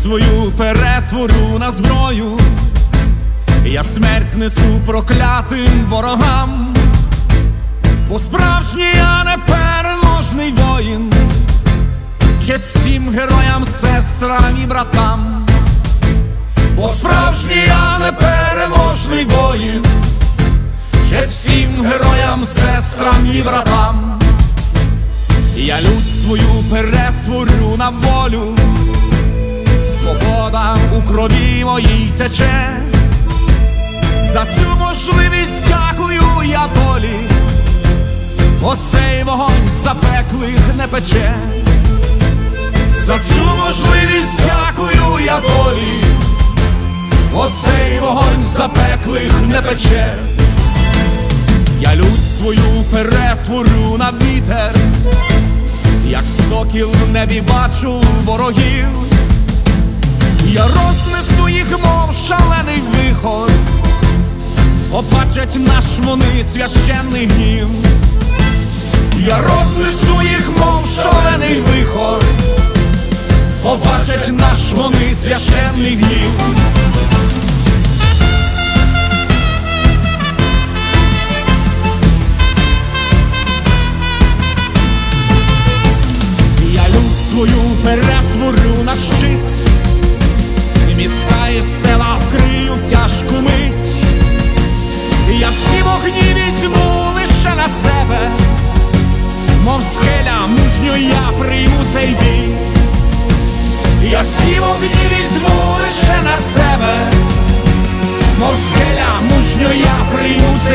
свою перетворю на зброю, я смерть несу проклятим ворогам, бо справжній, а не переможний воїн. Честь всім героям, сестрам і братам, бо справжній, а не переможний воїн. Честь всім героям, сестрам і братам. Я лють свою перетворю на волю, свобода у крові моїй тече. За цю можливість дякую я долі, оцей вогонь запеклих не пече. За цю можливість дякую я долі, оцей вогонь запеклих не пече. Я лють свою перетворю на вітер, як сокіл в небі бачу ворогів. Я рознесу їх, мов шалений вихор, побачать наш вони священний гнів. Я рознесу їх, мов шалений вихор, побачать наш вони священний гнів. Свою перетворю на щит, міста і села вкрию в тяжку мить. Я всі вогні візьму лише на себе, мов скеля мужньо я прийму цей бій. Я всі вогні візьму лише на себе, мов скеля мужньо я прийму